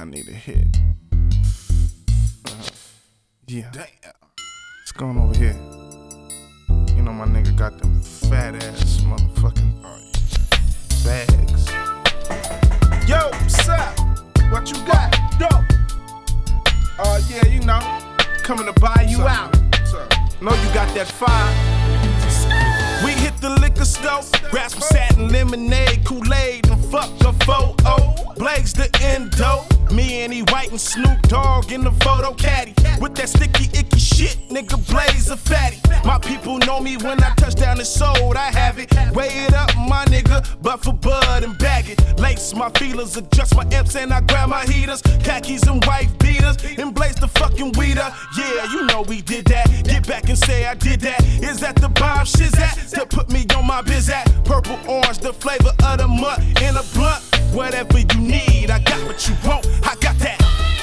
need a hit. Yeah. Damn. What's going over here? You know my nigga got them fat ass motherfucking bags. Yo, what's up? What you got? Yo. Yeah, you know, coming to buy you out. Know you got that fire. We hit the liquor store, grab some satin lemonade, Kool-Aid, and fuck a photo. Blaze the endo, me and E White and Snoop Dogg in the photo caddy. With that sticky, icky shit, nigga Blaze a fatty. My people know me when I touch down, it's sold, I have it. Weigh it up, my nigga, but for bud and bag it. Lace my feelers, adjust my imps and I grab my heaters. Khakis and wife beaters, and blaze the fucking weeder. Yeah, you know we did that. Get back and say I did that. Is that the Bob Shizat to put me on my biz at? Purple orange, the flavor of the mud in a blunt. Whatever you need, I got what you want, I got that.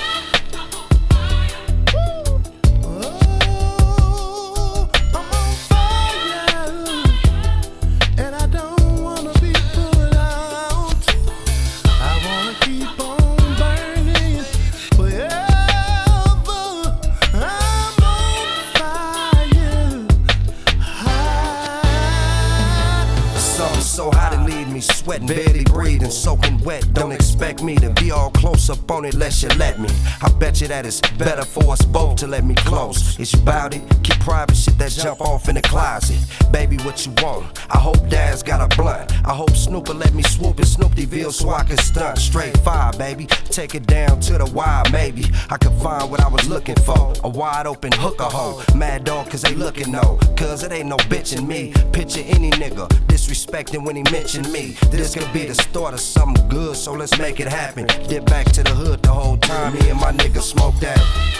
So hot it leave me sweating, barely breathing, soaking wet. Don't expect me to be all close up on it unless you let me. I bet you that it's better for us both to let me close. Is you bout it? Keep private shit that jump off in the closet. Baby, what you want? I hope Dad's got a blunt. I hope Snoop will let me swoop in Snooptyville so I can stunt. Straight fire, baby. Take it down to the wire, maybe. I could find what I was looking for. A wide open hooker hole. Mad dog cause they looking no. Cause it ain't no bitch in me. Picture any nigga disrespecting when he mentioned me. This could be the start of something good, so let's make it happen. Dip back to the hood the whole time, me and my nigga smoke that.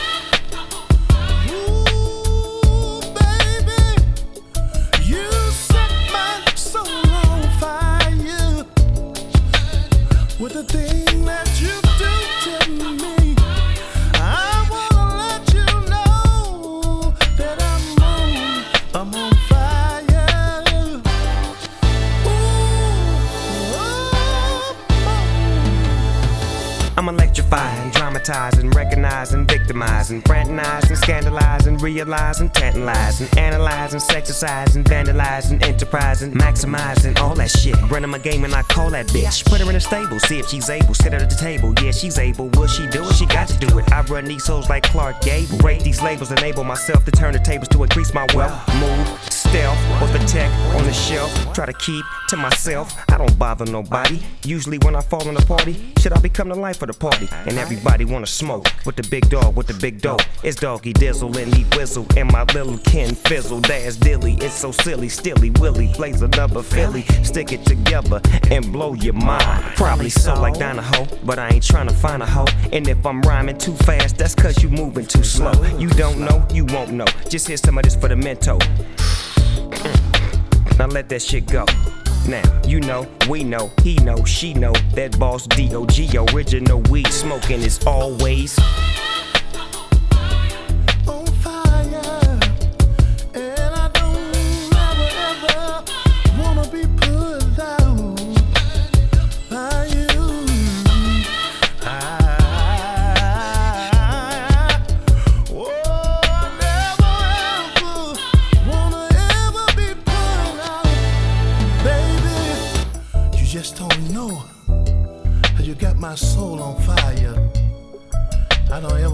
Ooh, baby, you set my soul on fire with the thing that you do to me. I wanna let you know that I'm on fire. I'm electrifying, dramatizing, recognizing, victimizing, fraternizing, scandalizing, realizing, tantalizing, analyzing, sexercising, vandalizing, enterprising, maximizing, all that shit. Running my game and I call that bitch. Put her in a stable, see if she's able. Sit her at the table, yeah, she's able. Will she do it? She got to do it. I run these hoes like Clark Gable. Break these labels, enable myself to turn the tables to increase my wealth. Move, stealth, with the tech on the shelf. Try to keep to myself, I don't bother nobody. Usually when I fall in a party, shit, I become the life of the party. And everybody wanna smoke with the big dog, with the big dope. It's Doggy Dizzle and me Whizzle and my little Ken Fizzle. That's Dilly, it's so silly, Stilly Willy plays another Philly. Stick it together and blow your mind. Probably so like Donahoe, but I ain't tryna find a hoe. And if I'm rhyming too fast, that's cause you moving too slow. You don't know, you won't know. Just hear some of this for the mento. Now let that shit go. Now, you know, we know, he know, she know, that boss D.O.G. original weed smoking is always on fire. And I don't ever wanna be put out by you. Just don't know how you got my soul on fire. I don't ever